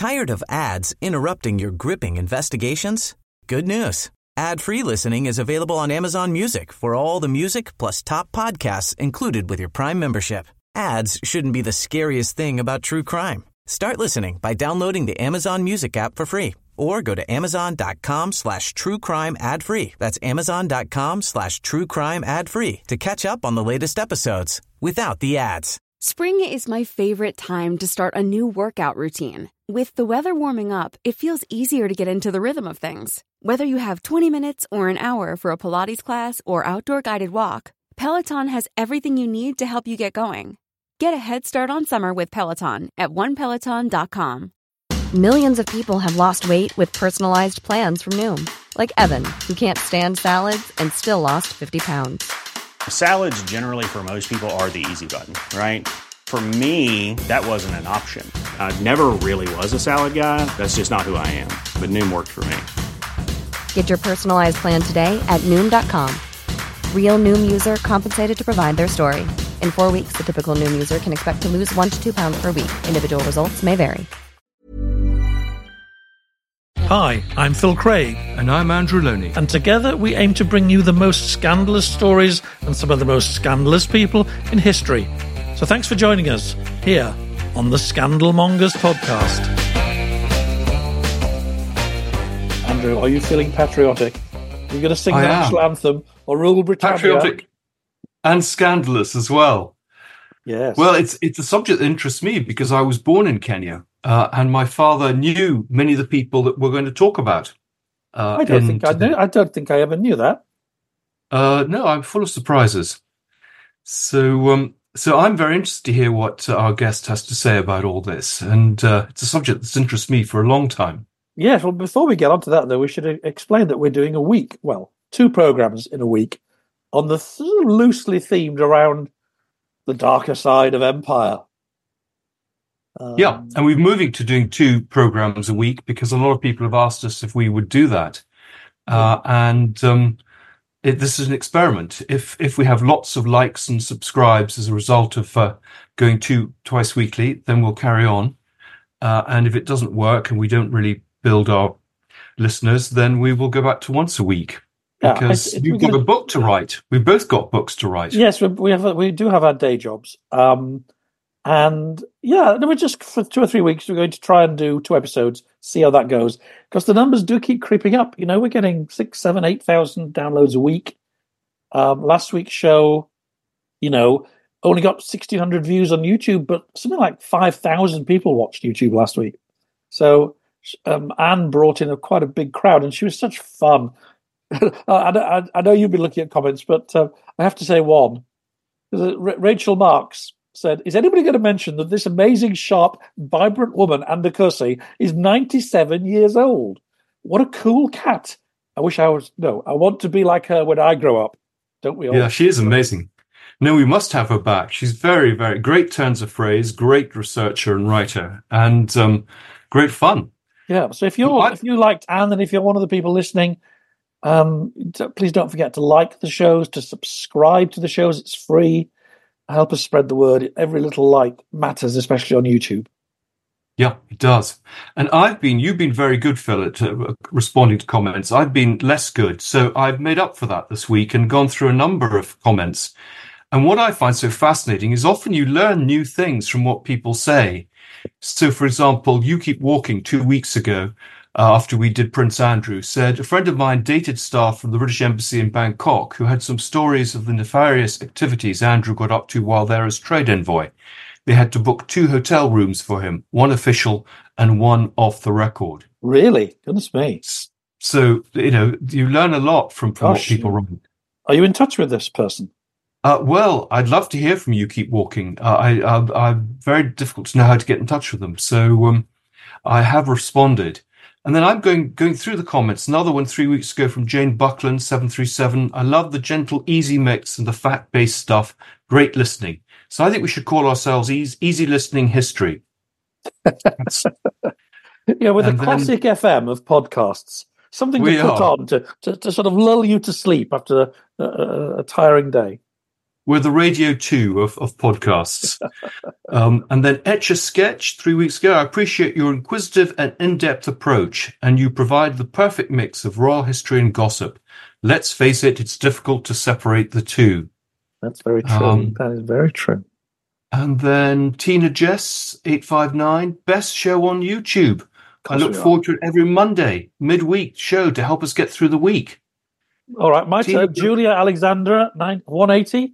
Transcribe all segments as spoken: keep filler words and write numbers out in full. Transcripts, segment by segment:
Tired of ads interrupting your gripping investigations? Good news. Ad-free listening is available on Amazon Music for all the music plus top podcasts included with your Prime membership. Ads shouldn't be the scariest thing about true crime. Start listening by downloading the Amazon Music app for free or go to amazon.com slash true crime ad free. That's amazon.com slash true crime ad free to catch up on the latest episodes without the ads. Spring is my favorite time to start a new workout routine. With the weather warming up, it feels easier to get into the rhythm of things. Whether you have twenty minutes or an hour for a Pilates class or outdoor guided walk, Peloton has everything you need to help you get going. Get a head start on summer with Peloton at one peloton dot com. Millions of people have lost weight with personalized plans from Noom. Like Evan, who can't stand salads and still lost fifty pounds. Salads generally for most people are the easy button, right? For me, that wasn't an option. I never really was a salad guy. That's just not who I am. But Noom worked for me. Get your personalized plan today at Noom dot com. Real Noom user compensated to provide their story. In four weeks, the typical Noom user can expect to lose one to two pounds per week. Individual results may vary. Hi, I'm Phil Craig. And I'm Andrew Loney. And together we aim to bring you the most scandalous stories and some of the most scandalous people in history. So thanks for joining us here on the Scandalmongers podcast. Andrew, are you feeling patriotic? Are you going to sing I the am. national anthem or rule Britannia? Patriotic and scandalous as well. Yes. Well, it's it's a subject that interests me because I was born in Kenya, uh, and my father knew many of the people that we're going to talk about. Uh, I don't in think I today. knew. I don't think I ever knew that. Uh, no, I'm full of surprises. So, um, so I'm very interested to hear what uh, our guest has to say about all this, and uh, it's a subject that's interested me for a long time. Yes. Well, before we get on to that, though, we should explain that we're doing a week. Well, two programs in a week on the th- loosely themed around the darker side of empire. Um, Yeah, and we're moving to doing two programs a week because a lot of people have asked us if we would do that. Uh, and um, it, this is an experiment. If if we have lots of likes and subscribes as a result of uh, going two twice weekly, then we'll carry on. Uh, and if it doesn't work and we don't really build our listeners, then we will go back to once a week. Yeah, Because it's- it's- you've we're got gonna- a book to write. We've both got books to write. Yes, we we have we do have our day jobs, um, and yeah, we're just for two or three weeks. We're going to try and do two episodes, see how that goes, because the numbers do keep creeping up. You know, we're getting six, seven, eight thousand downloads a week. Um, last week's show, you know, only got sixteen hundred views on YouTube, but something like five thousand people watched YouTube last week. So um, Anne brought in a quite a big crowd, and she was such fun. I, I, I know you've been looking at comments, but uh, I have to say one. R- Rachel Marks said, "Is anybody going to mention that this amazing, sharp, vibrant woman, Anna Cussy, is ninety-seven years old? What a cool cat! I wish I was. No, I want to be like her when I grow up. Don't we all?" Yeah, she is amazing. No, we must have her back. She's very, very great turns of phrase, great researcher and writer, and um, great fun. Yeah. So if you're I- if you liked Anne, and if you're one of the people listening, um, d- please don't forget to like the shows, to subscribe to the shows. It's free. Help us spread the word. Every little like matters, especially on YouTube. Yeah, it does. And I've been, you've been very good, Phil, at uh, responding to comments. I've been less good. So I've made up for that this week and gone through a number of comments. And what I find so fascinating is often you learn new things from what people say. So, for example, You Keep Walking two weeks ago, uh, after we did Prince Andrew, said, a friend of mine dated staff from the British Embassy in Bangkok who had some stories of the nefarious activities Andrew got up to while there as trade envoy. They had to book two hotel rooms for him, one official and one off the record. Really? Goodness me. So, you know, you learn a lot from, from what Gosh. people write. Are you in touch with this person? Uh, well, I'd love to hear from You Keep Walking. Uh, I, I, I'm very difficult to know how to get in touch with them. So um, I have responded. And then I'm going going through the comments. Another one three weeks ago from Jane Buckland, seven three seven. I love the gentle, easy mix and the fact-based stuff. Great listening. So I think we should call ourselves Easy, easy Listening History. Yeah, with And a then- classic F M of podcasts. Something to We put are. on to, to, to sort of lull you to sleep after a, a, a tiring day. We're the Radio two of, of podcasts. um, and then Etch a Sketch three weeks ago. I appreciate your inquisitive and in-depth approach, and you provide the perfect mix of royal history and gossip. Let's face it, it's difficult to separate the two. That's very true. Um, that is very true. And then Tina Jess, eight five nine, best show on YouTube. I look forward to it every Monday, midweek show to help us get through the week. All right, my Tina, turn. Julia Alexandra, one eighty.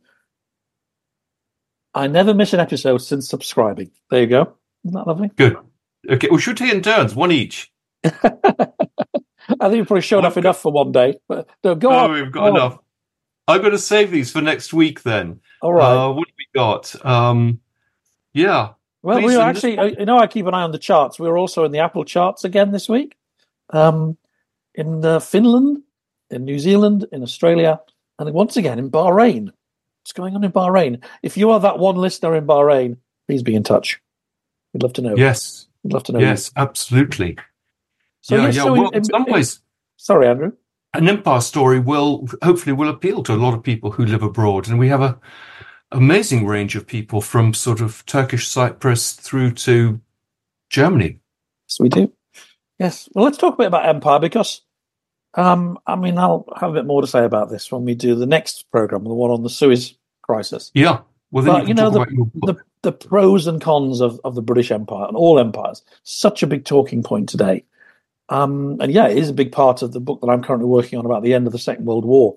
I never miss an episode since subscribing. There you go. Isn't that lovely? Good. Okay, well, should we take in turns, one each? I think you've probably shown off enough for one day. But no, go oh, on. we've got enough. On. I'm going to save these for next week then. All right. Uh, what have we got? Um, yeah. Well, Please, we were actually, this... you know, I keep an eye on the charts. We were also in the Apple charts again this week. Um, in uh, Finland, in New Zealand, in Australia, and once again in Bahrain. What's going on in Bahrain? If you are that one listener in Bahrain, please be in touch. We'd love to know. Yes. We'd love to know. Yes, you. Absolutely. So, yeah, yes, yeah. so Well, in, in some in, ways, sorry, Andrew. An Empire story will hopefully will appeal to a lot of people who live abroad, and we have a amazing range of people from sort of Turkish Cyprus through to Germany. Yes, we do. Yes. Well, let's talk a bit about Empire because, um, I mean, I'll have a bit more to say about this when we do the next program, the one on the Suez crisis. Yeah. Well, then but, you, you know, the, the, the pros and cons of, of the British Empire and all empires, such a big talking point today. Um, and yeah, it is a big part of the book that I'm currently working on about the end of the Second World War.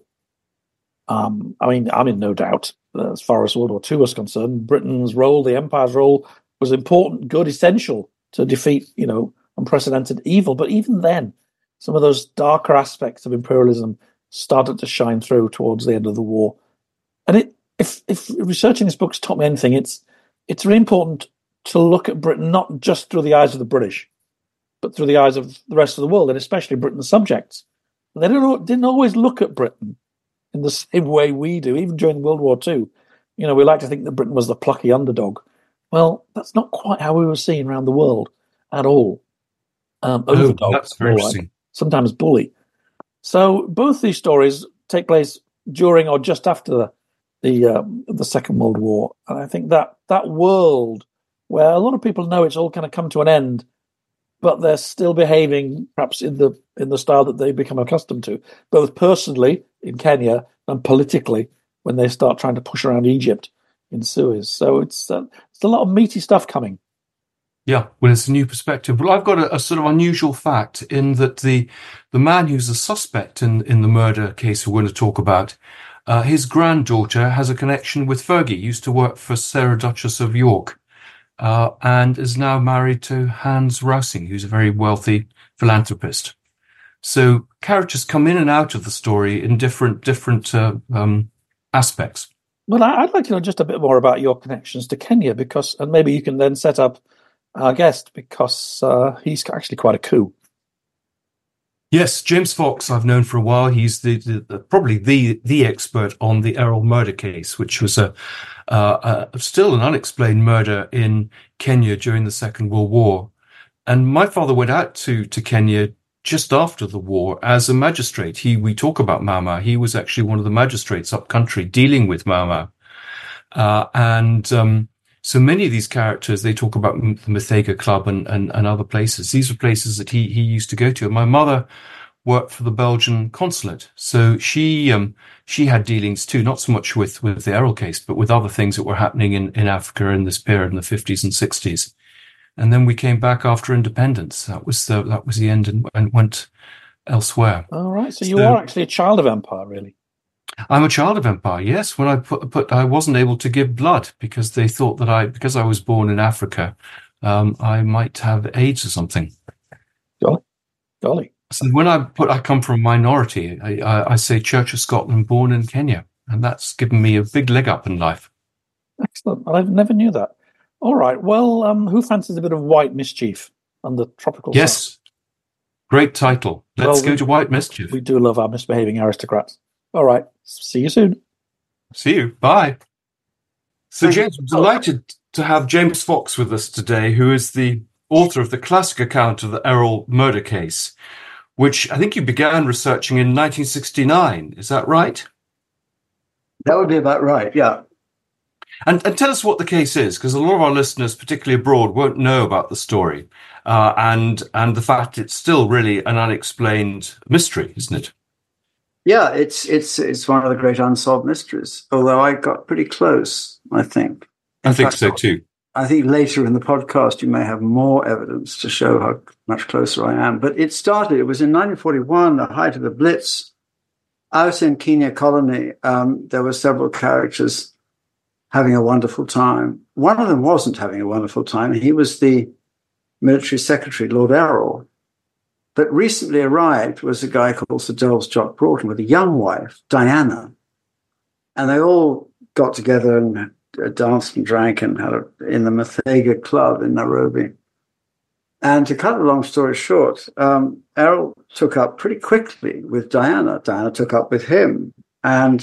Um, I mean, I'm in no doubt that as far as World War Two was concerned, Britain's role, the Empire's role, was important, good, essential to defeat, you know, unprecedented evil. But even then, some of those darker aspects of imperialism started to shine through towards the end of the war. And it, if if researching this book's taught me anything, it's it's really important to look at Britain not just through the eyes of the British, but through the eyes of the rest of the world, and especially Britain's subjects. They didn't, didn't always look at Britain in the same way we do, even during World War Two. You know, we like to think that Britain was the plucky underdog. Well, that's not quite how we were seen around the world at all. Um, oh, overdog, that's very interesting. Like, sometimes bully. So both these stories take place during or just after the the, um, the Second World War. And I think that that world where a lot of people know it's all kind of come to an end, but they're still behaving perhaps in the in the style that they've become accustomed to, both personally in Kenya and politically when they start trying to push around Egypt in Suez. So it's uh, it's a lot of meaty stuff coming. Yeah, well, it's a new perspective. Well, I've got a, a sort of unusual fact in that the the man who's a suspect in, in the murder case we're going to talk about, uh, his granddaughter has a connection with Fergie, used to work for Sarah Duchess of York. Uh, and is now married to Hans Rousing, who's a very wealthy philanthropist. So characters come in and out of the story in different different uh, um, aspects. Well, I'd like to know just a bit more about your connections to Kenya, because, and maybe you can then set up our guest, because uh, he's actually quite a coup. Yes, James Fox I've known for a while. He's the, the, the probably the the expert on the Errol murder case, which was a uh, uh, still an unexplained murder in Kenya during the Second World War. And my father went out to to Kenya just after the war as a magistrate. He we talk about Mau Mau. He was actually one of the magistrates up country dealing with Mau Mau. Uh, and um, so many of these characters, they talk about the Muthaiga Club and, and, and other places. These were places that he, he used to go to. And my mother worked for the Belgian consulate. So she um, she had dealings too, not so much with, with the Errol case, but with other things that were happening in, in Africa in this period in the fifties and sixties. And then we came back after independence. That was the, that was the end, and, and went elsewhere. All right. So you so, are actually a child of Empire, really. I'm a child of Empire, yes. When I put, put, I wasn't able to give blood because they thought that I, because I was born in Africa, um, I might have AIDS or something. Golly, golly. So when I put, I come from a minority. I, I, I say Church of Scotland, born in Kenya, and that's given me a big leg up in life. Excellent. I never knew that. All right. Well, um, who fancies a bit of White Mischief on the tropical? Yes. Side? Great title. Let's well, go we, to White Mischief. We do love our misbehaving aristocrats. All right. See you soon. See you. Bye. So, James, I'm delighted to have James Fox with us today, who is the author of the classic account of the Errol murder case, which I think you began researching in nineteen sixty-nine. Is that right? That would be about right, yeah. And, and tell us what the case is, because a lot of our listeners, particularly abroad, won't know about the story uh, and and the fact it's still really an unexplained mystery, isn't it? Yeah, it's it's it's one of the great unsolved mysteries. Although I got pretty close, I think. In I think fact, so too. I think later in the podcast you may have more evidence to show how much closer I am. But it started. It was in nineteen forty-one, the height of the Blitz, out in Kenya Colony. Um, there were several characters having a wonderful time. One of them wasn't having a wonderful time. He was the military secretary, Lord Errol. But recently arrived was a guy called Sir Giles Jock Broughton with a young wife, Diana. And they all got together and danced and drank and had a, in the Muthaiga Club in Nairobi. And to cut a long story short, um, Errol took up pretty quickly with Diana. Diana took up with him. And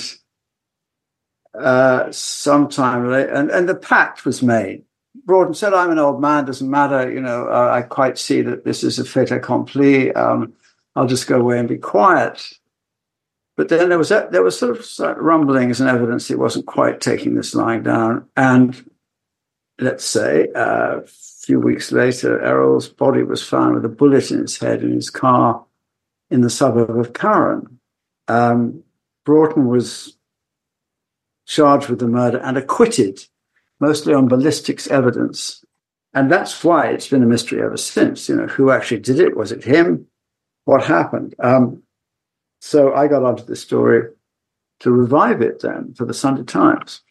uh, sometime later, and, and the pact was made. Broughton said, I'm an old man, doesn't matter. You know, uh, I quite see that this is a fait accompli. Um, I'll just go away and be quiet. But then there was a, there was sort of rumblings and evidence he wasn't quite taking this lying down. And let's say uh, a few weeks later, Errol's body was found with a bullet in his head in his car in the suburb of Karen. Um, Broughton was charged with the murder and acquitted, mostly on ballistics evidence. And that's why it's been a mystery ever since. You know, who actually did it? Was it him? What happened? Um, so I got onto the story to revive it then for the Sunday Times.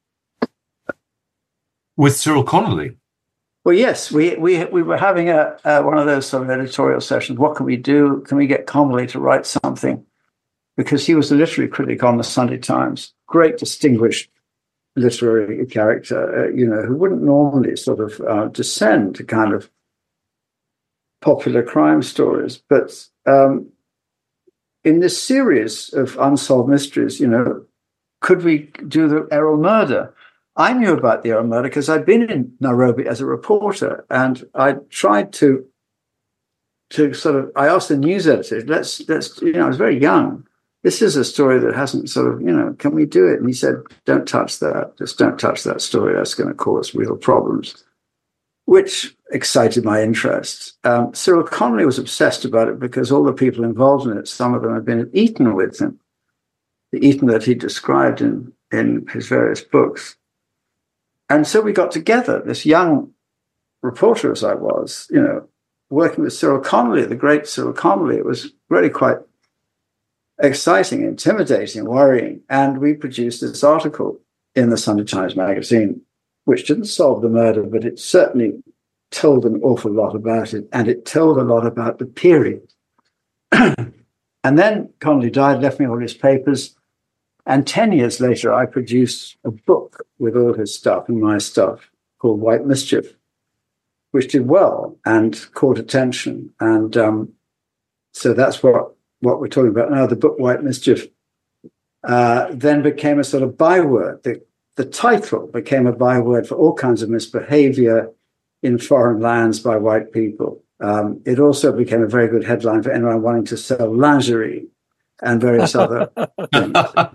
With Cyril Connolly? Well, yes, we we we were having a uh, one of those sort of editorial sessions. What can we do? Can we get Connolly to write something? Because he was a literary critic on the Sunday Times, great distinguished literary character, uh, you know, who wouldn't normally sort of uh, descend to kind of popular crime stories. But um, in this series of unsolved mysteries, you know, could we do the Errol murder? I knew about the Errol murder because I'd been in Nairobi as a reporter, and I tried to to sort of, I asked the news editor, let's, let's, you know, I was very young. This is a story that hasn't sort of, you know, can we do it? And he said, don't touch that. Just don't touch that story. That's going to cause real problems, which excited my interest. Um, Cyril Connolly was obsessed about it because all the people involved in it, some of them had been at Eton with him, the Eton that he described in, in his various books. And so we got together, this young reporter as I was, you know, working with Cyril Connolly, the great Cyril Connolly. It was really quite exciting, intimidating, worrying. And we produced this article in the Sunday Times magazine, which didn't solve the murder, but it certainly told an awful lot about it. And it told a lot about the period. And then Connolly died, left me all his papers. And ten years later, I produced a book with all his stuff and my stuff called White Mischief, which did well and caught attention. And um, so that's what what we're talking about now. The book White Mischief uh, then became a sort of byword. The, the title became a byword for all kinds of misbehavior in foreign lands by white people. Um, it also became a very good headline for anyone wanting to sell lingerie and various other things.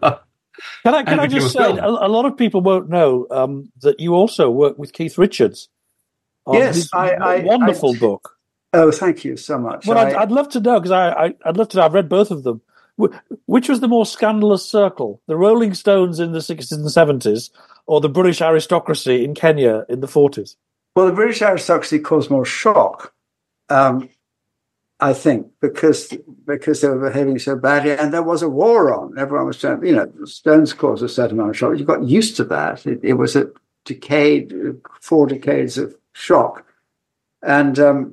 Can I, can I just say, a, a lot of people won't know um, that you also work with Keith Richards on yes, his I, I, wonderful I, book. Oh, thank you so much. Well, I, I'd, I'd love to know, because I, I, I'd love to know, I've read both of them. Which was the more scandalous circle, the Rolling Stones in the sixties and seventies, or the British aristocracy in Kenya in the forties? Well, the British aristocracy caused more shock, um, I think, because because they were behaving so badly, and there was a war on. Everyone was trying, you know, the Stones caused a certain amount of shock. You got used to that. It, it was a decade, four decades of shock. And um,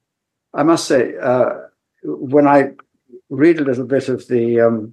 I must say, uh, when I read a little bit of the um,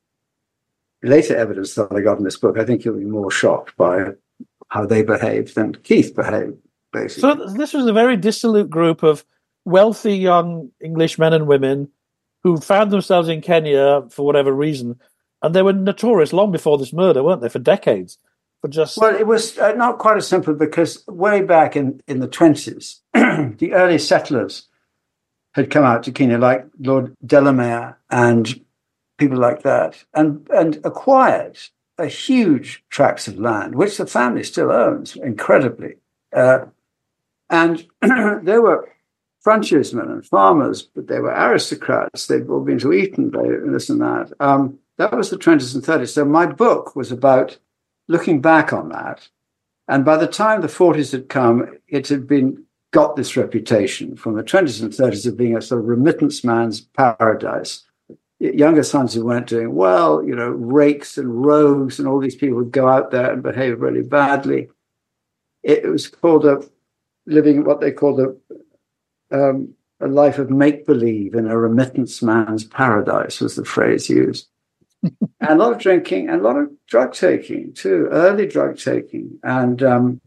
later evidence that I got in this book, I think you'll be more shocked by how they behaved than Keith behaved, basically. So this was a very dissolute group of wealthy young English men and women who found themselves in Kenya for whatever reason, and they were notorious long before this murder, weren't they, for decades? For just Well, it was uh, not quite as simple, because way back in, in the twenties, the early settlers had come out to Kenya, like Lord Delamere and people like that, and, and acquired a huge tracts of land, which the family still owns, incredibly. Uh, and they were frontiersmen and farmers, but they were aristocrats. They'd all been to Eton, they, this and that. Um, that was the twenties and thirties. So my book was about looking back on that. And by the time the forties had come, it had been got this reputation from the twenties and thirties of being a sort of remittance man's paradise. Younger sons who weren't doing well, you know, rakes and rogues and all these people would go out there and behave really badly. It, it was called a living what they called a um, a life of make-believe in a remittance man's paradise was the phrase used. And a lot of drinking and a lot of drug taking too, early drug taking. And um,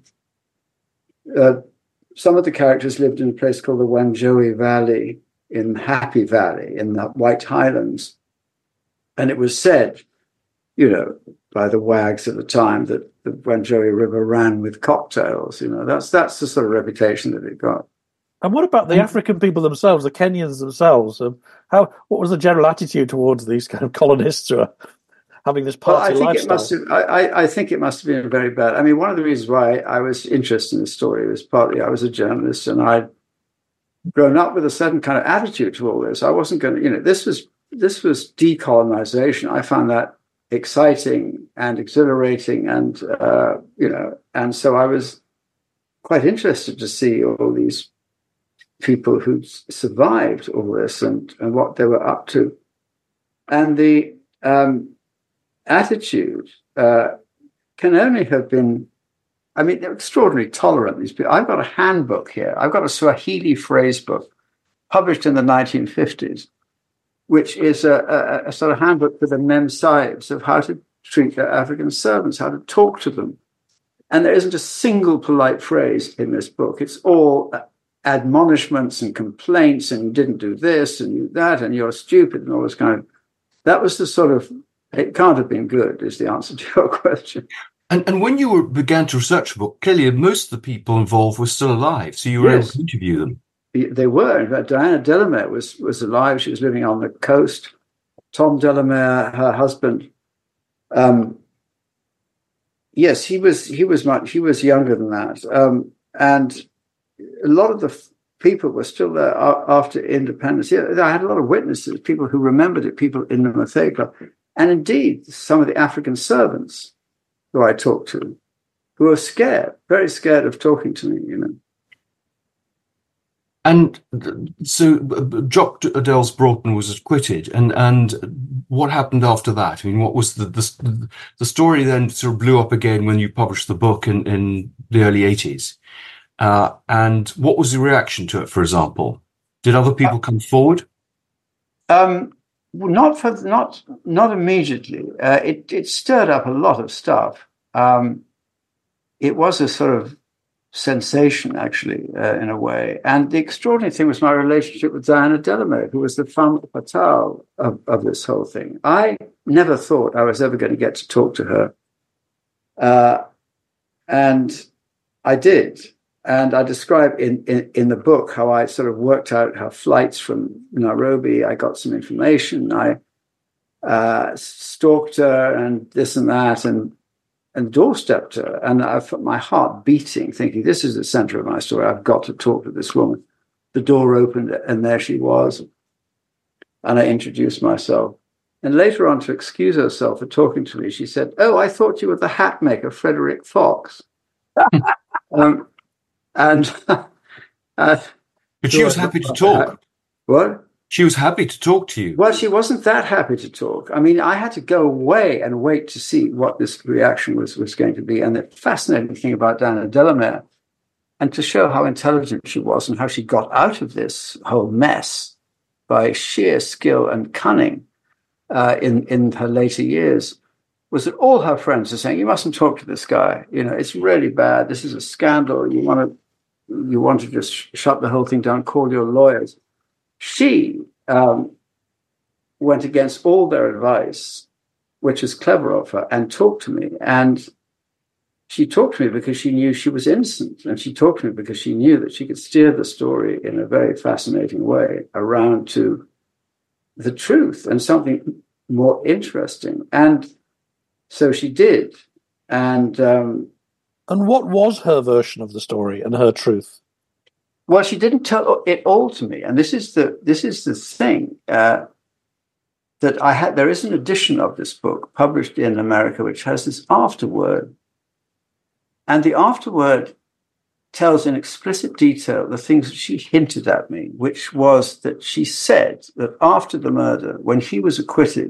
uh, some of the characters lived in a place called the Whanjoey Valley, in Happy Valley, in the White Highlands. And it was said, you know, by the wags at the time that the Whanjoey River ran with cocktails. You know, that's that's the sort of reputation that it got. And what about the African people themselves, the Kenyans themselves? Um, how what was the general attitude towards these kind of colonists who are having this party well, I think lifestyle? It must have, I, I think it must have been very bad. I mean, one of the reasons why I was interested in this story was partly I was a journalist and I'd grown up with a certain kind of attitude to all this. I wasn't going to, you know, this was this was decolonization. I found that exciting and exhilarating, and uh, you know, and so I was quite interested to see all these people who survived all this and, and what they were up to. And the um, attitude uh, can only have been, I mean, they're extraordinarily tolerant, these people. I've got a handbook here. I've got a Swahili phrase book published in the nineteen fifties, which is a, a, a sort of handbook for the mem sahibs of how to treat their African servants, how to talk to them. And there isn't a single polite phrase in this book. It's all admonishments and complaints, and you didn't do this and you that, and you're stupid and all this kind of. That was the sort of, it can't have been good, is the answer to your question. And and when you were, began to research the book, clearly most of the people involved were still alive, so you were Yes. able to interview them. They were. In fact, Diana Delamere was, was alive. She was living on the coast. Tom Delamere, her husband, um, yes, he was he was much he was younger than that. Um, and a lot of the f- people were still there a- after independence. Yeah, I had a lot of witnesses, people who remembered it, people in the Mathai Club. And indeed, some of the African servants who I talked to, who were scared, very scared of talking to me, you know. And so Jock Adels Broughton was acquitted, and, and what happened after that? I mean, what was the, the the story then sort of blew up again when you published the book in, in the early eighties? Uh, and what was the reaction to it, for example? Did other people come forward? Um, not for not not immediately. Uh, it it stirred up a lot of stuff. Um, it was a sort of sensation, actually, uh, in a way. And the extraordinary thing was my relationship with Diana Delamere, who was the femme fatale of, of this whole thing. I never thought I was ever going to get to talk to her. Uh, and I did. And I describe in, in, in the book how I sort of worked out her flights from Nairobi. I got some information. I uh, stalked her and this and that and and doorstepped her. And I felt my heart beating, thinking, this is the center of my story. I've got to talk to this woman. The door opened and there she was. And I introduced myself. And later on, to excuse herself for talking to me, she said, "Oh, I thought you were the hat maker, Frederick Fox." um, And uh, But she was happy to talk. What? She was happy to talk to you. Well, she wasn't that happy to talk. I mean, I had to go away and wait to see what this reaction was, was going to be. And the fascinating thing about Diana Delamere, and to show how intelligent she was and how she got out of this whole mess by sheer skill and cunning uh, in, in her later years, was that all her friends are saying, you mustn't talk to this guy. You know, it's really bad. This is a scandal. You want to you want to just sh- shut the whole thing down, call your lawyers. She um, went against all their advice, which is clever of her, and talked to me. And she talked to me because she knew she was innocent. And she talked to me because she knew that she could steer the story in a very fascinating way around to the truth and something more interesting. And so she did. And um, and what was her version of the story and her truth? Well, she didn't tell it all to me, and this is the this is the thing uh, that I had. There is an edition of this book published in America which has this afterword, and the afterword tells in explicit detail the things that she hinted at me, which was that she said that after the murder, when he was acquitted,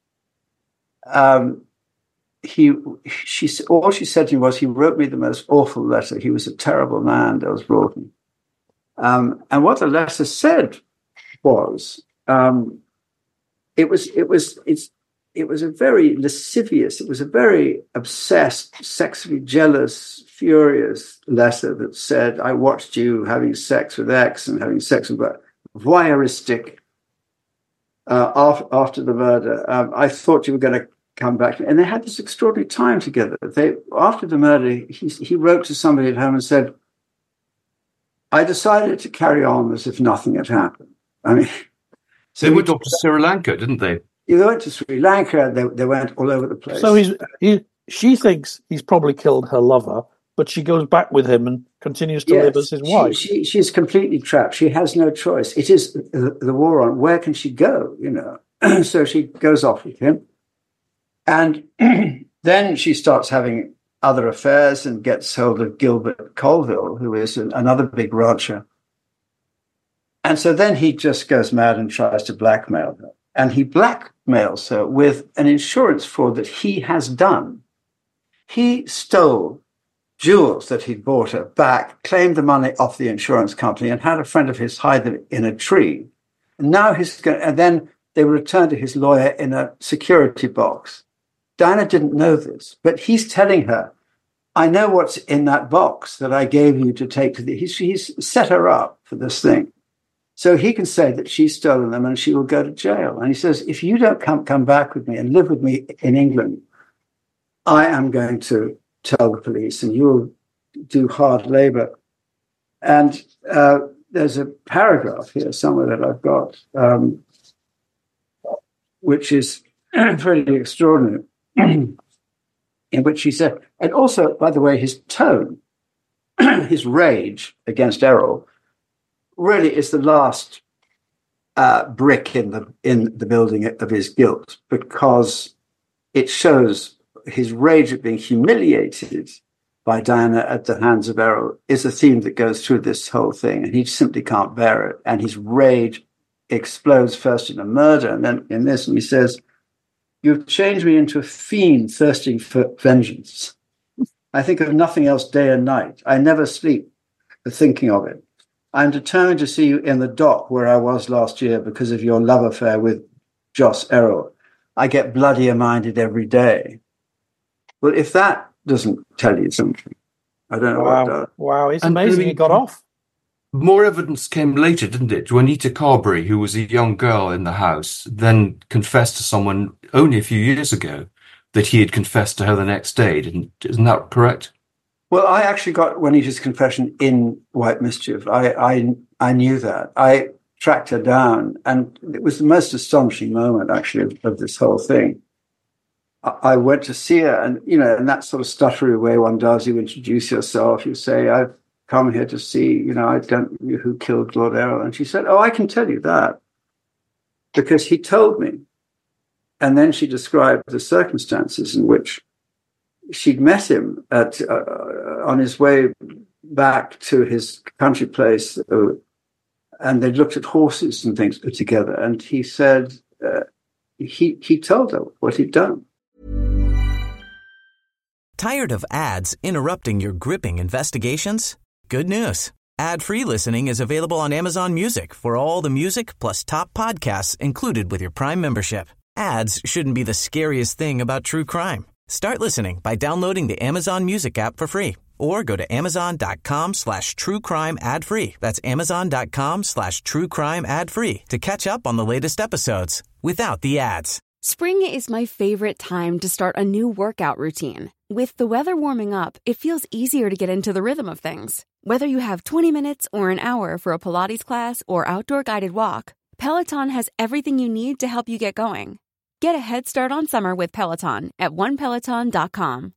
um, he she all she said to me was, "He wrote me the most awful letter. He was a terrible man, Des Broughton." Um, and what the letter said was, um, it was, it was, it's, it was a very lascivious, it was a very obsessed, sexually jealous, furious letter that said, "I watched you having sex with X and having sex with Y," voyeuristic. Uh, after, after the murder, um, I thought you were going to come back, and they had this extraordinary time together. They, after the murder, he he wrote to somebody at home and said, "I decided to carry on as if nothing had happened." I mean, so they went off to Sri Lanka, didn't they? They went to Sri Lanka. They they went all over the place. So he's he. She thinks he's probably killed her lover, but she goes back with him and continues to yes, live as his wife. She, she she's completely trapped. She has no choice. It is the, the war on. Where can she go? You know. So she goes off with him, and then she starts having other affairs and gets hold of Gilbert Colville, who is an, another big rancher. And so then he just goes mad and tries to blackmail her. And he blackmails her with an insurance fraud that he has done. He stole jewels that he'd bought her back, claimed the money off the insurance company, and had a friend of his hide them in a tree. And now he's going, and then they returned to his lawyer in a security box. Diana didn't know this, but he's telling her, "I know what's in that box that I gave you to take to the..." He's, he's set her up for this thing. So he can say that she's stolen them and she will go to jail. And he says, "If you don't come, come back with me and live with me in England, I am going to tell the police and you'll do hard labor." And uh, there's a paragraph here somewhere that I've got, um, which is pretty extraordinary. In which he said, and also, by the way, his tone, his rage against Errol, really is the last uh, brick in the in the building of his guilt, because it shows his rage at being humiliated by Diana at the hands of Errol is a theme that goes through this whole thing, and he simply can't bear it. And his rage explodes first in a murder, and then in this, and he says, "You've changed me into a fiend thirsting for vengeance. I think of nothing else day and night. I never sleep for thinking of it. I'm determined to see you in the dock where I was last year because of your love affair with Joss Errol. I get bloodier minded every day." Well, if that doesn't tell you something, I don't know wow. what does. Wow, it's And, amazing I mean, he got off. More evidence came later, didn't it? Juanita Carberry, who was a young girl in the house, then confessed to someone only a few years ago that he had confessed to her the next day. Didn't, isn't that correct? Well, I actually got Juanita's confession in White Mischief. I, I I knew that. I tracked her down, and it was the most astonishing moment, actually, of, of this whole thing. I, I went to see her, and, you know, in that sort of stuttery way one does, you introduce yourself, you say, "I've come here to see, you know, I don't know who killed Lord Errol." And she said, "Oh, I can tell you that, because he told me." And then she described the circumstances in which she'd met him at uh, on his way back to his country place, uh, and they looked at horses and things together. And he said uh, he he told her what he'd done. Tired of ads interrupting your gripping investigations? Good news. Ad-free listening is available on Amazon Music for all the music plus top podcasts included with your Prime membership. Ads shouldn't be the scariest thing about true crime. Start listening by downloading the Amazon Music app for free, or go to amazon.com slash true crime ad free. That's amazon.com slash true crime ad free to catch up on the latest episodes without the ads. Spring is my favorite time to start a new workout routine. With the weather warming up, it feels easier to get into the rhythm of things. Whether you have twenty minutes or an hour for a Pilates class or outdoor guided walk, Peloton has everything you need to help you get going. Get a head start on summer with Peloton at one peloton dot com.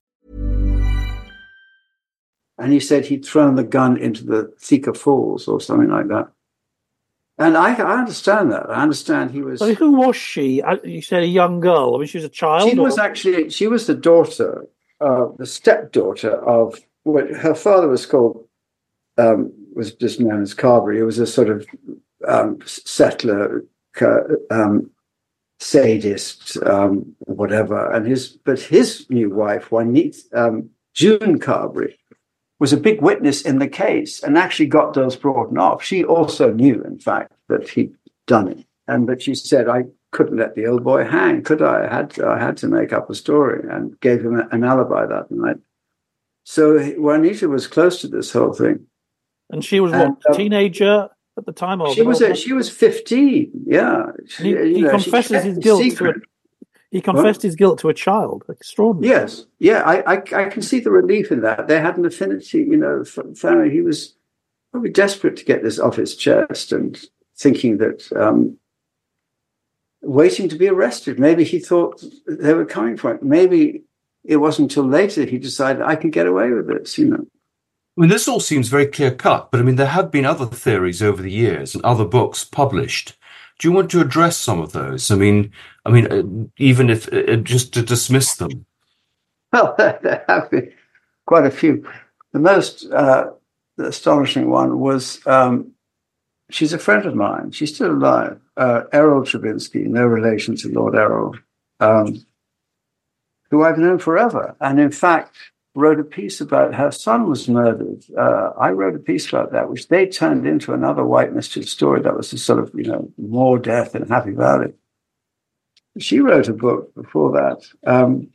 And he said he'd thrown the gun into the Thika Falls or something like that. And I, I understand that. I understand he was... So who was she? You said a young girl. I mean, she was a child? She or? was actually... She was the daughter, uh, the stepdaughter of... What her father was called... Um, was just known as Carberry. He was a sort of um, settler, um, sadist, um, whatever. And his... But his new wife, Juanita, um, June Carberry, was a big witness in the case and actually got Dulles Broughton off. She also knew, in fact, that he'd done it. And but she said, I couldn't let the old boy hang, could I? I had to, I had to make up a story, and gave him an alibi that night. So Juanita was close to this whole thing. And she was and, what, a um, teenager at the time? Or she was a, she was fifteen, yeah. She, he he you know, confesses his guilt to a, He confessed what? his guilt to a child. Extraordinary. Yes. Yeah, I, I I can see the relief in that. They had an affinity, you know, family. He was probably desperate to get this off his chest and thinking that, um, waiting to be arrested. Maybe he thought they were coming for it. Maybe it wasn't until later he decided, I can get away with this, you know. I mean, this all seems very clear-cut, but I mean, there have been other theories over the years and other books published. Do you want to address some of those? I mean, I mean, uh, even if uh, just to dismiss them. Well, there have been quite a few. The most uh, astonishing one was um, she's a friend of mine. She's still alive. Uh, Errol Travinsky, no relation to Lord Errol, um, who I've known forever, and in fact wrote a piece about her son was murdered. Uh, I wrote a piece about that, which they turned into another White Mystery story that was a sort of, you know, more death in Happy Valley. She wrote a book before that. Um,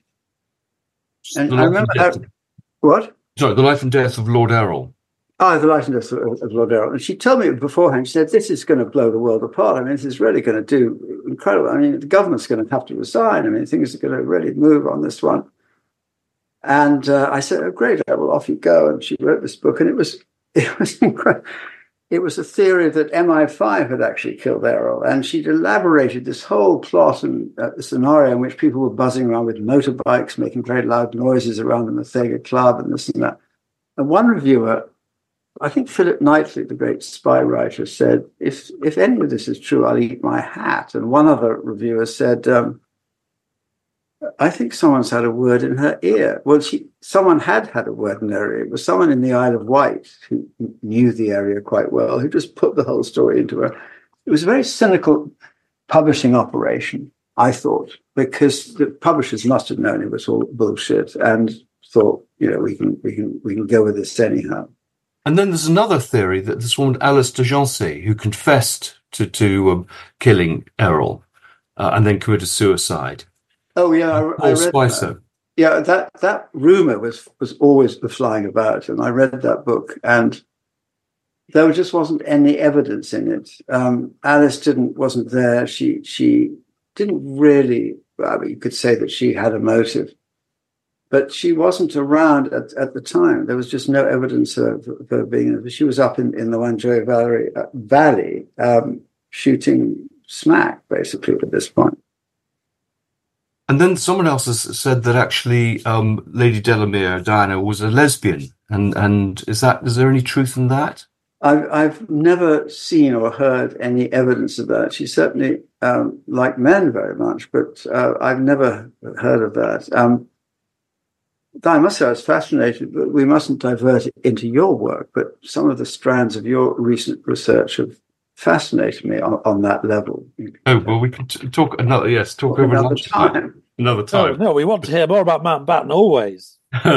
and I remember that. What? Sorry, The Life and Death of Lord Errol. Oh, The Life and Death of, of Lord Errol. And she told me beforehand, she said, this is going to blow the world apart. I mean, this is really going to do incredible. I mean, the government's going to have to resign. I mean, things are going to really move on this one. And uh, I said, oh, great, well, off you go. And she wrote this book, and it was it was incredible. It was a theory that M I five had actually killed Errol, and she'd elaborated this whole plot and uh, scenario in which people were buzzing around with motorbikes, making very loud noises around the Mathega Club and this and that. And one reviewer, I think Philip Knightley, the great spy writer, said, if if any of this is true, I'll eat my hat. And one other reviewer said, um, I think someone's had a word in her ear. Well, she, someone had had a word in her ear. It was someone in the Isle of Wight who knew the area quite well, who just put the whole story into her. It was a very cynical publishing operation, I thought, because the publishers must have known it was all bullshit and thought, you know, we can we can we can go with this anyhow. And then there's another theory that this woman Alice de Jancé, who confessed to to um, killing Errol uh, and then committed suicide. Oh yeah, I, I read Spicer. that. Yeah, that that rumor was was always flying about, and I read that book, and there just wasn't any evidence in it. Um, Alice didn't wasn't there. She she didn't really. I mean, you could say that she had a motive, but she wasn't around at, at the time. There was just no evidence of, of her being. She was up in in the Wandjiri Valley, uh, Valley um, shooting smack, basically, at this point. And then someone else has said that actually um, Lady Delamere, Diana, was a lesbian. And and is that is there any truth in that? I've I've never seen or heard any evidence of that. She certainly um, liked men very much, but uh, I've never heard of that. Um, I must say I was fascinated, but we mustn't divert it into your work. But some of the strands of your recent research have fascinated me on, on that level. Oh, well, we can t- talk another, yes, talk over another lunch time. Another time. No, no, we want to hear more about Mountbatten always.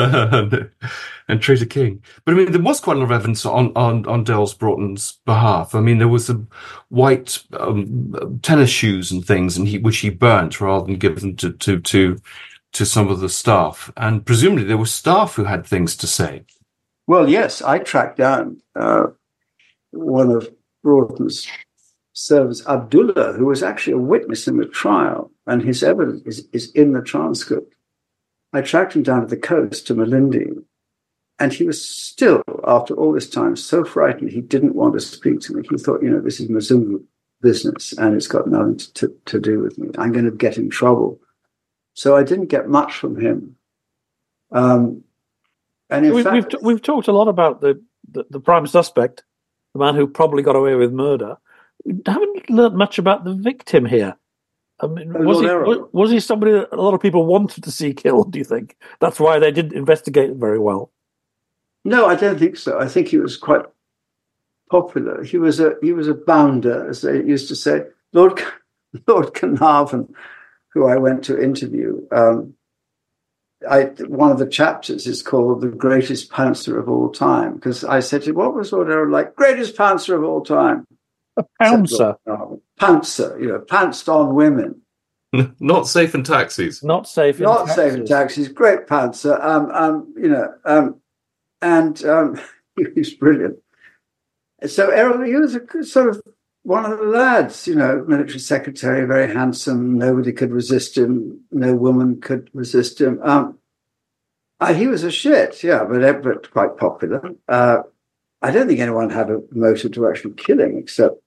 And Trader King. But I mean, there was quite a lot of evidence on, on, on Dulles Broughton's behalf. I mean, there was the white um, tennis shoes and things, and he, which he burnt rather than give them to, to, to, to some of the staff. And presumably there were staff who had things to say. Well, yes, I tracked down uh, one of Broughton's servants, Abdullah, who was actually a witness in the trial, and his evidence is, is in the transcript. I tracked him down to the coast to Malindi, and he was still, after all this time, so frightened he didn't want to speak to me. He thought, you know, this is Mzungu business and it's got nothing to, to, to do with me. I'm going to get in trouble. So I didn't get much from him. Um, and in we, fact, we've, t- we've talked a lot about the, the, the prime suspect, the man who probably got away with murder. We haven't learned much about the victim here. I mean, Oh, was, Lord he, Errol. was, was he somebody that a lot of people wanted to see killed, do you think? That's why they didn't investigate it very well. No, I don't think so. I think he was quite popular. He was a he was a bounder, as they used to say. Lord Lord Carnarvon, who I went to interview, um, I one of the chapters is called "The Greatest Pouncer of All Time," because I said to him, "What was Lord Errol like? Greatest pouncer of all time." A pouncer, pouncer, you know, pounced on women. Not safe in taxis. Not safe in Not taxis. safe in taxis. Great pouncer. Um, um, you know, um, and um, he was brilliant. So Errol, he was a sort of one of the lads, you know, military secretary, very handsome. Nobody could resist him. No woman could resist him. Um, uh, he was a shit, yeah, but, but quite popular. Uh, I don't think anyone had a motive to actually kill him, except,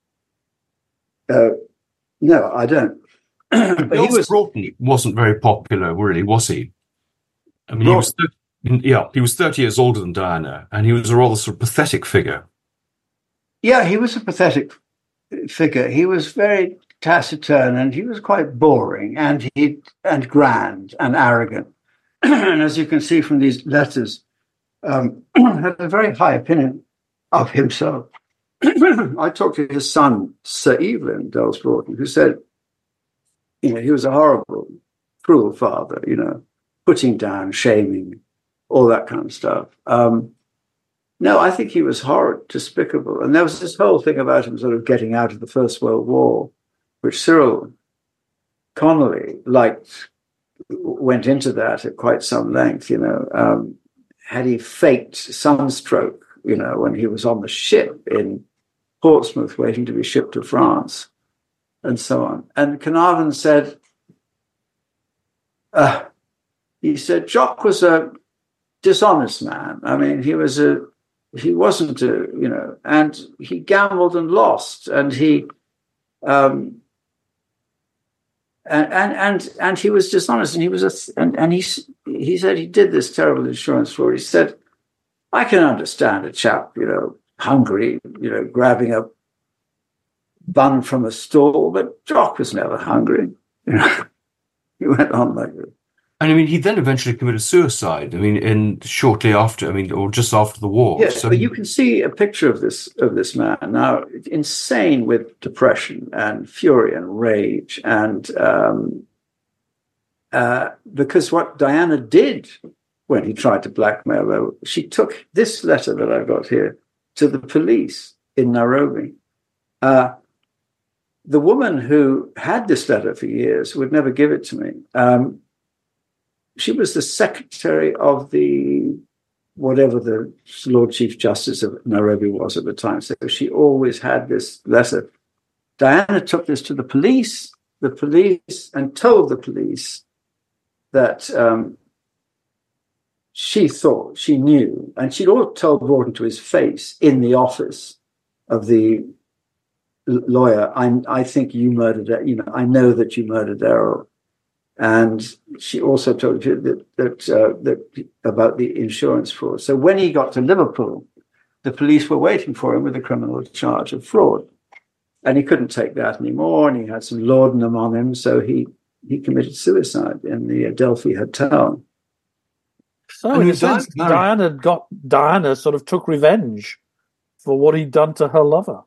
uh, no, I don't. But he was Broughton wasn't very popular, really, was he? I mean, he was, yeah, he was thirty years older than Diana, and he was a rather sort of pathetic figure. Yeah, he was a pathetic figure. He was very taciturn, and he was quite boring, and he and grand and arrogant. And as you can see from these letters, um, had a very high opinion of himself. I talked to his son, Sir Evelyn Dulles Broughton, who said, you know, he was a horrible, cruel father, you know, putting down, shaming, all that kind of stuff. Um, no, I think he was horrid, despicable. And there was this whole thing about him sort of getting out of the First World War, which Cyril Connolly liked, went into that at quite some length, you know. Um, had he faked sunstroke, you know, when he was on the ship in Portsmouth waiting to be shipped to France, and so on. And Carnarvon said, uh, he said, Jock was a dishonest man. I mean, he was a, he wasn't a, you know, and he gambled and lost, and he, um, and and and, and he was dishonest, and he was a, and, and he he said he did this terrible insurance fraud. He said, I can understand a chap, you know, hungry, you know, grabbing a bun from a stall, but Jock was never hungry. You know, he went on like this. And I mean, he then eventually committed suicide. I mean, in shortly after, I mean, or just after the war. Yes, so but you can see a picture of this of this man now, insane with depression and fury and rage, and um, uh, because what Diana did when he tried to blackmail her, she took this letter that I've got here to the police in Nairobi. Uh, the woman who had this letter for years would never give it to me. Um, she was the secretary of the, whatever the Lord Chief Justice of Nairobi was at the time. So she always had this letter. Diana took this to the police, the police, and told the police that um, she thought, she knew, and she'd all told Broughton to his face in the office of the lawyer, I, I think you murdered, you know, I know that you murdered Errol. And she also told you that, that, uh, that about the insurance fraud. So when he got to Liverpool, the police were waiting for him with a criminal charge of fraud. And he couldn't take that anymore, and he had some laudanum on him, so he, he committed suicide in the Adelphi Hotel. So in a sense, Diana got Diana sort of took revenge for what he'd done to her lover.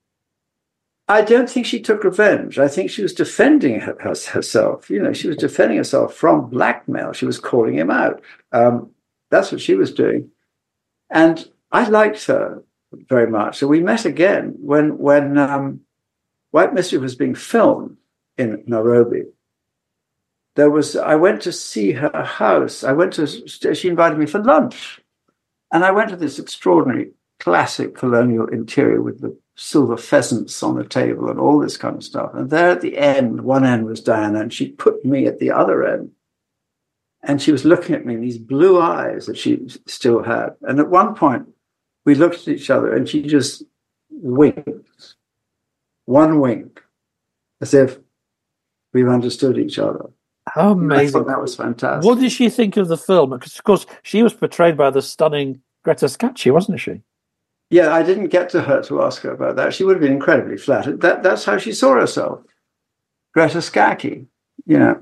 I don't think she took revenge. I think she was defending her, her, herself. You know, she was defending herself from blackmail. She was calling him out. Um, that's what she was doing. And I liked her very much. So we met again when when um, White Mischief was being filmed in Nairobi. There was, I went to see her house. I went to, she invited me for lunch. And I went to this extraordinary classic colonial interior with the silver pheasants on the table and all this kind of stuff. And there at the end, one end was Diana, and she put me at the other end. And she was looking at me in these blue eyes that she still had. And at one point, we looked at each other and she just winked. one wink, as if we've understood each other. How amazing. I thought that was fantastic. What did she think of the film? Because, of course, she was portrayed by the stunning Greta Scacchi, wasn't she? Yeah, I didn't get to her to ask her about that. She would have been incredibly flattered. That, that's how she saw herself. Greta Scacchi, you know.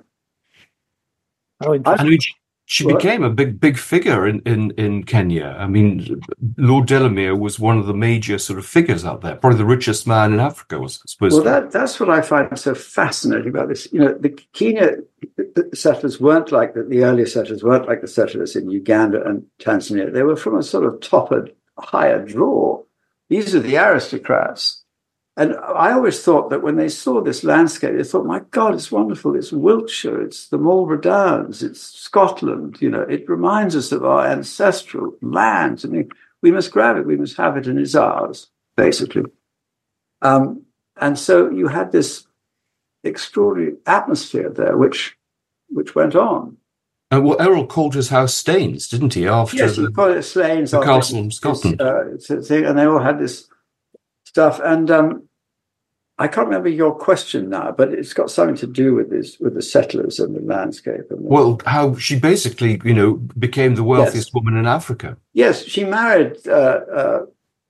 Oh, interesting. I mean, she, she became a big, big figure in, in, in Kenya. I mean, Lord Delamere was one of the major sort of figures out there, probably the richest man in Africa, was supposed well, to. Well, that, that's what I find so fascinating about this. You know, the Kenya the settlers weren't like the, the earlier settlers weren't like the settlers in Uganda and Tanzania. They were from a sort of toppered, higher draw. These are the aristocrats. And I always thought that when they saw this landscape, they thought, my God, it's wonderful. It's Wiltshire, it's the Marlborough Downs, it's Scotland. You know, it reminds us of our ancestral lands. I mean, we must grab it, we must have it, and it's ours, basically. Um, and so you had this extraordinary atmosphere there, which which went on. Uh, well, Errol called his house Staines, didn't he? After yes, the, he called it Staines. the castle in Scotland. This, uh, thing, and they all had this stuff. And um, I can't remember your question now, but it's got something to do with this, with the settlers and the landscape. And the, well, how she basically, you know, became the wealthiest yes. woman in Africa. Yes, she married. Uh, uh,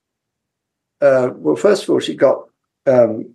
uh, well, first of all, she got um,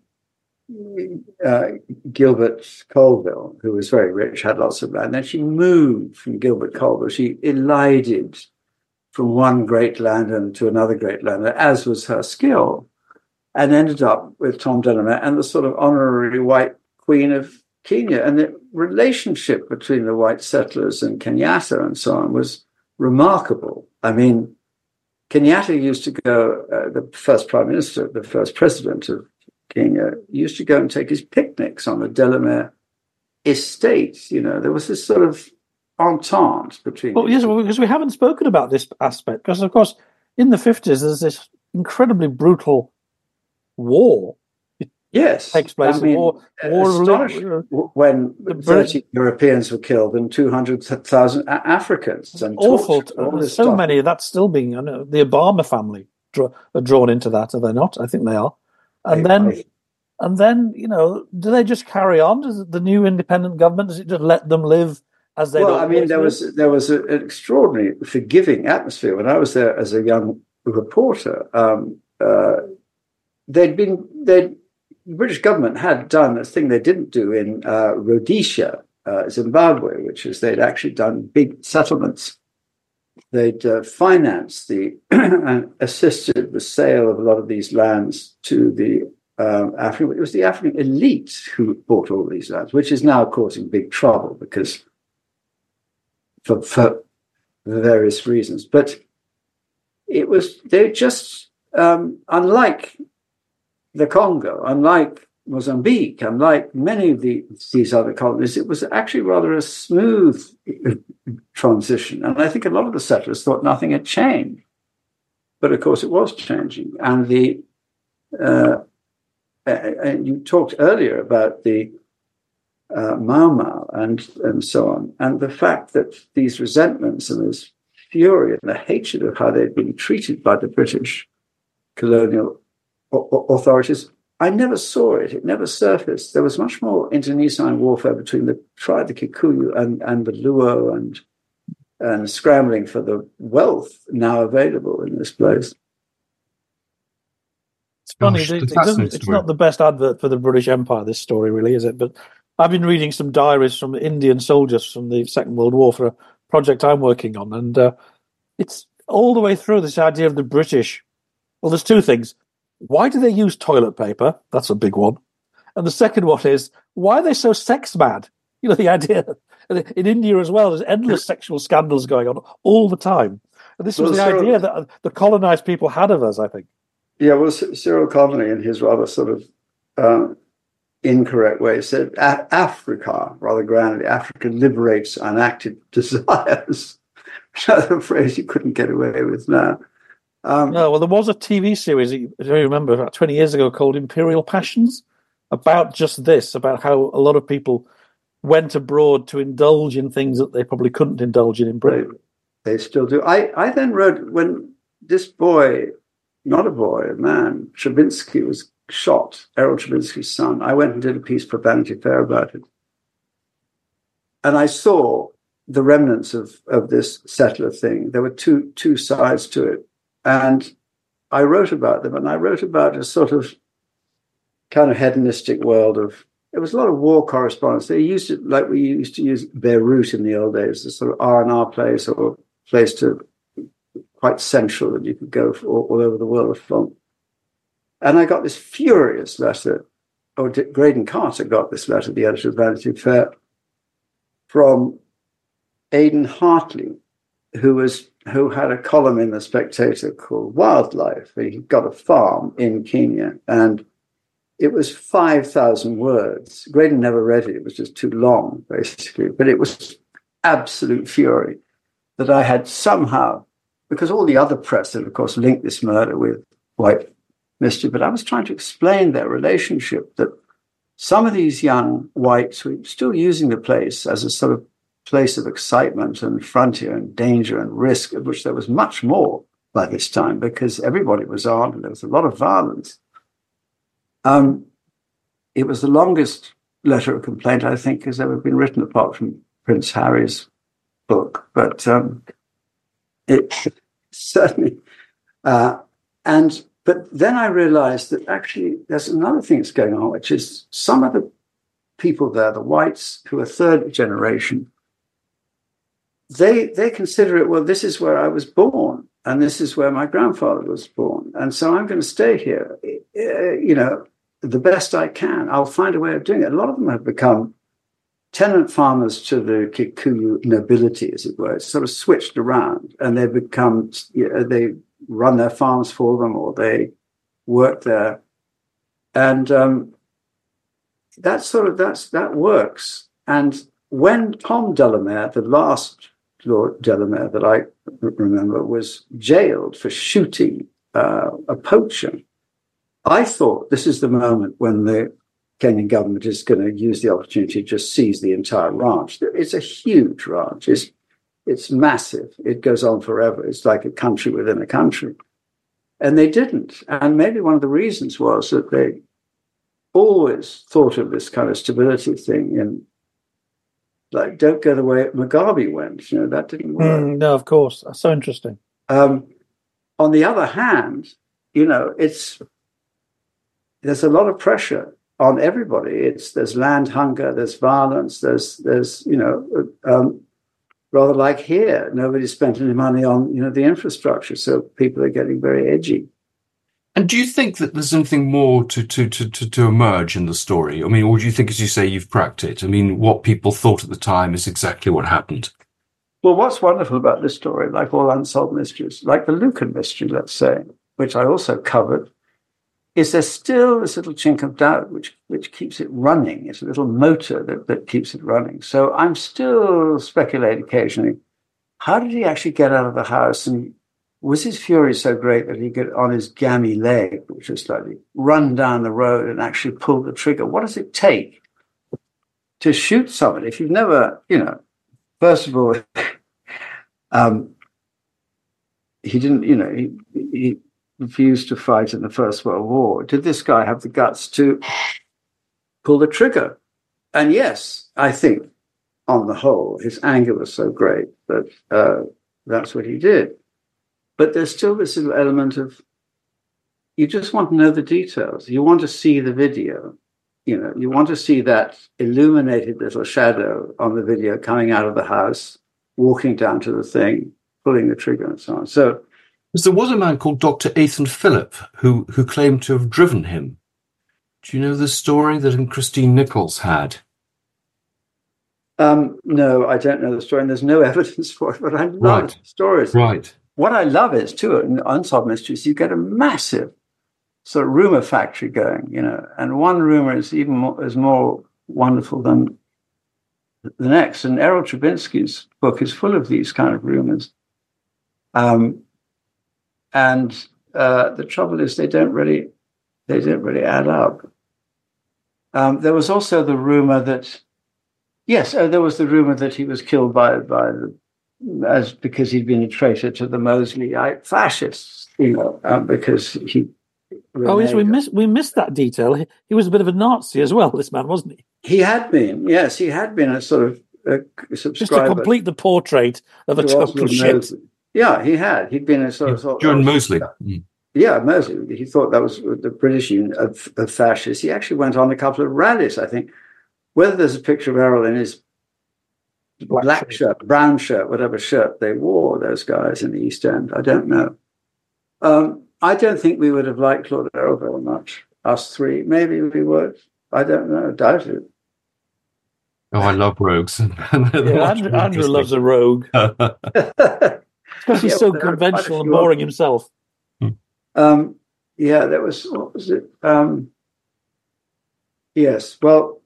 uh, Gilbert Colville, who was very rich, had lots of land. Then she moved from Gilbert Colville. She elided from one great landowner to another great landowner, as was her skill, and ended up with Tom Delamere and the sort of honorary white queen of Kenya. And the relationship between the white settlers and Kenyatta and so on was remarkable. I mean, Kenyatta used to go, uh, the first prime minister, the first president of Kenya, used to go and take his picnics on the Delamere estate. You know, there was this sort of entente between... Well, yes, well, because we haven't spoken about this aspect, because, of course, in the fifties, there's this incredibly brutal war. It yes. takes place. I mean, war, war astonishing when thirty Europeans were killed and two hundred thousand Africans. And awful. There's so stuff. many. That's still being... I know, the Obama family draw, are drawn into that, are they not? I think they are. And I, then... I, And then, you know, do they just carry on? Does the new independent government, does it just let them live as they... Well, I mean, there was there was a, an extraordinary forgiving atmosphere. When I was there as a young reporter, um, uh, they'd been... They'd, the British government had done a thing they didn't do in uh, Rhodesia, uh, Zimbabwe, which is they'd actually done big settlements. They'd uh, financed the and assisted the sale of a lot of these lands to the Um, African, it was the African elite who bought all these lands, which is now causing big trouble because for, for various reasons. But it was, they just, um, unlike the Congo, unlike Mozambique, unlike many of the, these other colonies, it was actually rather a smooth transition. And I think a lot of the settlers thought nothing had changed. But of course it was changing. And the, uh, and you talked earlier about the uh, Mau Mau and, and so on, and the fact that these resentments and this fury and the hatred of how they'd been treated by the British colonial o- authorities, I never saw it. It never surfaced. There was much more internecine warfare between the tribe, the Kikuyu, and, and the Luo, and and scrambling for the wealth now available in this place. It's funny. Gosh, it, it the doesn't, it's story. not the best advert for the British Empire, this story, really, is it? But I've been reading some diaries from Indian soldiers from the Second World War for a project I'm working on. And uh, it's all the way through this idea of the British. Well, there's two things. Why do they use toilet paper? That's a big one. And the second one is, why are they so sex mad? You know, the idea in India as well, there's endless sexual scandals going on all the time. And this was Well, the so- idea that the colonized people had of us, I think. Yeah, well, C- Cyril Connolly, in his rather sort of uh, incorrect way, said "A- Africa," rather grandly, Africa liberates unacted desires. Another phrase you couldn't get away with now. Um, No, well, there was a T V series, I remember, about twenty years ago called Imperial Passions, about just this, about how a lot of people went abroad to indulge in things that they probably couldn't indulge in in they, Britain. they still do. I, I then wrote, when this boy, not a boy, a man, Stravinsky, was shot Errol Travinsky's son. I went and did a piece for Vanity Fair about it. And I saw the remnants of, of this settler thing. There were two two sides to it. And I wrote about them, and I wrote about a sort of kind of hedonistic world of, it was a lot of war correspondence. They used it like we used to use Beirut in the old days, a sort of R and R place or place to quite central that you could go for all, all over the world from. And I got this furious letter, or Graydon Carter got this letter, the editor of Vanity Fair, from Aidan Hartley, who was who had a column in The Spectator called Wildlife. He got a farm in Kenya, and it was five thousand words. Graydon never read it. It was just too long, basically. But it was absolute fury that I had somehow, because all the other press had, of course, linked this murder with white mischief, but I was trying to explain their relationship, that some of these young whites were still using the place as a sort of place of excitement and frontier and danger and risk, of which there was much more by this time because everybody was armed and there was a lot of violence. Um, it was the longest letter of complaint I think has ever been written, apart from Prince Harry's book. But um, it certainly, uh, and but then I realized that actually there's another thing that's going on, which is some of the people there, the whites who are third generation, they they consider it, well, this is where I was born and this is where my grandfather was born. And so I'm going to stay here, uh, you know, the best I can. I'll find a way of doing it. A lot of them have become tenant farmers to the Kikuyu nobility, as it were. It's sort of switched around, and they've become, you know, they run their farms for them, or they work there. And um, that sort of, that's, that works. And when Tom Delamere, the last Lord Delamere that I remember, was jailed for shooting uh, a poacher, I thought this is the moment when the Kenyan government is going to use the opportunity to just seize the entire ranch. It's a huge ranch. It's, it's massive. It goes on forever. It's like a country within a country. And they didn't. And maybe one of the reasons was that they always thought of this kind of stability thing and, like, don't go the way Mugabe went. You know, that didn't work. Mm, no, of course. That's so interesting. Um, on the other hand, you know, it's there's a lot of pressure on everybody. It's there's land hunger, there's violence, there's there's you know, um, rather like here, nobody's spent any money on you know the infrastructure, so people are getting very edgy. And do you think that there's anything more to, to, to, to, to emerge in the story? I mean, or do you think, as you say, you've cracked it? I mean, what people thought at the time is exactly what happened. Well, what's wonderful about this story, like all unsolved mysteries, like the Lucan mystery, let's say, which I also covered, is there's still this little chink of doubt which which keeps it running. It's a little motor that, that keeps it running. So I'm still speculating occasionally, how did he actually get out of the house? And was his fury so great that he could, on his gammy leg, which was slightly, run down the road and actually pull the trigger? What does it take to shoot somebody? If you've never, you know, first of all, um, he didn't, you know, he, he refused to fight in the First World War. Did this guy have the guts to pull the trigger? And yes, I think, on the whole, his anger was so great that uh, that's what he did. But there's still this little element of, you just want to know the details. You want to see the video. You know, you want to see that illuminated little shadow on the video coming out of the house, walking down to the thing, pulling the trigger and so on. So there was a man called Doctor Ethan Phillip who, who claimed to have driven him. Do you know the story that Christine Nichols had? Um, no, I don't know the story, and there's no evidence for it, but I love Right. stories. Right. What I love is, too, in Unsolved Mysteries, you get a massive sort of rumor factory going, you know, and one rumor is even more, is more wonderful than the next. And Errol Travinsky's book is full of these kind of rumors. Um, and uh, the trouble is they don't really, they don't really add up. Um, there was also the rumor that, yes, uh, there was the rumor that he was killed by, by the, as because he'd been a traitor to the Mosleyite fascists, you know, um, because he Oh, yes, we missed we missed that detail. He, he was a bit of a Nazi as well, this man, wasn't he? He had been, yes, he had been a sort of a subscriber. Just to complete the portrait of a total shit. Yeah, he had. He'd been a sort of... Sort John of, Mosley. Yeah, yeah, Mosley. He thought that was the British Union of, of fascists. He actually went on a couple of rallies, I think. Whether there's a picture of Errol in his black, black shirt, brown shirt, whatever shirt they wore, those guys in the East End, I don't know. Um, I don't think we would have liked Lord Errol very much. Us three, maybe we would. I don't know. Doubt it. Oh, I love rogues. yeah, Andrew, Andrew loves a rogue. Because he's yeah, so conventional and boring himself. Um, yeah, there was, what was it? Um, yes, well.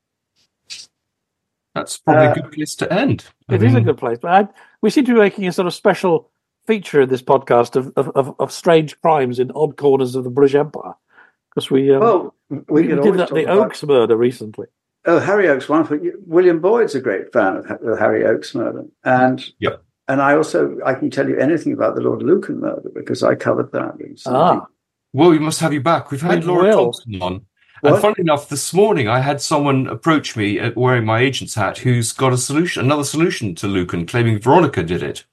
That's probably uh, a good place to end. It I mean, is a good place. But I, we seem to be making a sort of special feature in this podcast of, of, of, of strange crimes in odd corners of the British Empire. Because we, um, well, we, we did that, the Oakes about... murder recently. Oh, Harry Oakes, wonderful. William Boyd's a great fan of the Harry Oakes murder. And yep. and I also, I can tell you anything about the Lord Lucan murder because I covered that. Ah. Well, we must have you back. We've had we Laura will. Thompson on. What? And funny enough, this morning I had someone approach me at wearing my agent's hat who's got a solution, another solution to Lucan, claiming Veronica did it.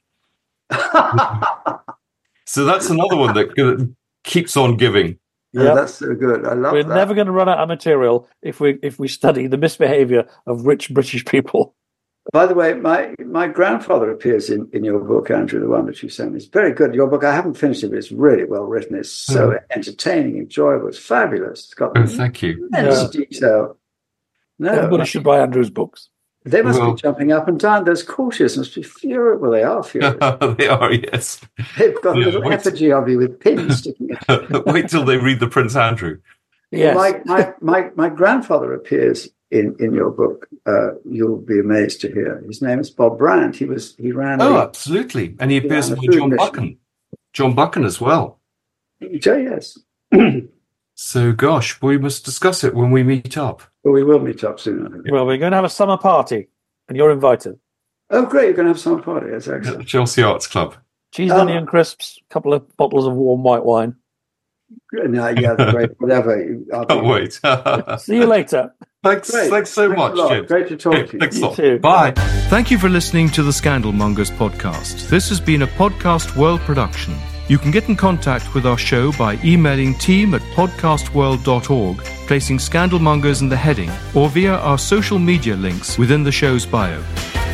So that's another one that keeps on giving. Yeah, oh, that's so good. I love We're that. We're never going to run out of material if we if we study the misbehaviour of rich British people. By the way, my my grandfather appears in, in your book, Andrew, the one that you sent me. It's very good. Your book, I haven't finished it, but it's really well written. It's so mm. entertaining, enjoyable. It's fabulous. It's got oh, thank you. immense yeah. detail. No, Everybody should buy Andrew's books. They must well, be jumping up and down. Those courtiers must be furious. Well, they are furious. They are, yes. They've got a yeah, little wait. effigy of you with pins sticking in. Wait till they read the Prince Andrew. Yes. My, my, my, my grandfather appears in, in your book. Uh, you'll be amazed to hear. His name is Bob Brand. He was he ran. Oh, the, absolutely. And he appears he in John Buchan. John Buchan as well. Yes. So, gosh, we must discuss it when we meet up. Well, we will meet up soon, I think. Well, we're going to have a summer party, and you're invited. Oh, great. You're going to have some party. That's excellent. At the Chelsea Arts Club. Cheese, Um, onion crisps, a couple of bottles of warm white wine. No, yeah, great. Whatever. I'll Can't wait. See you later. Thanks, Great. thanks so Thanks much, a lot. Jim. Great to talk Okay, to you. Thanks a You lot. too. Bye. Thank you for listening to the Scandalmongers podcast. This has been a Podcast World production. You can get in contact with our show by emailing team at podcast world dot org, placing Scandalmongers in the heading, or via our social media links within the show's bio.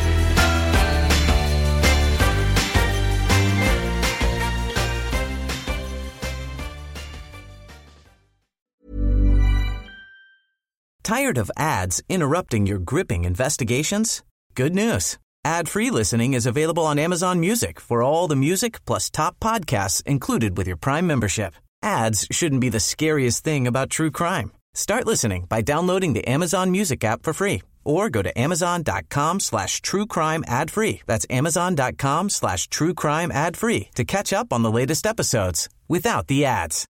Tired of ads interrupting your gripping investigations? Good news. Ad-free listening is available on Amazon Music for all the music plus top podcasts included with your Prime membership. Ads shouldn't be the scariest thing about true crime. Start listening by downloading the Amazon Music app for free or go to amazon.com slash true crime ad free. That's amazon.com slash true crime ad free to catch up on the latest episodes without the ads.